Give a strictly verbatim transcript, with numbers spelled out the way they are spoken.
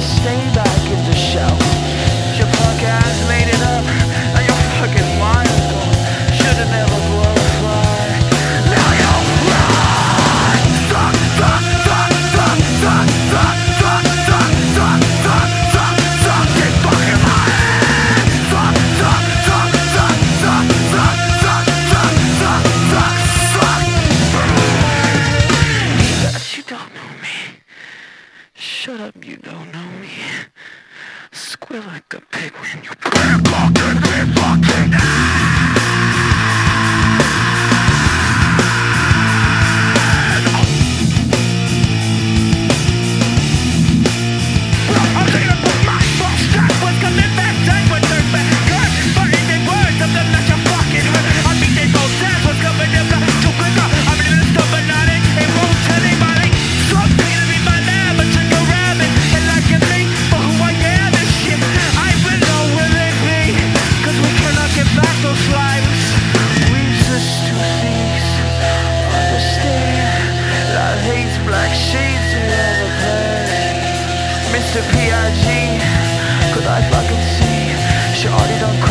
stay back in the show. Your punk ass made it up, and your fucking mind is gone. Should've never glorified. Now you run. Suck, suck, suck, suck, suck, suck, suck, suck, suck, suck, suck, suck, get fucking mine. Suck, suck, suck, suck, suck, suck, suck, suck, suck, suck, suck. That you don't know me. Shut up, you don't know me. Squeal like a pig when you play fucking, play fucking. Black shades of other place, Mister P I G, could I fucking see? Shorty don't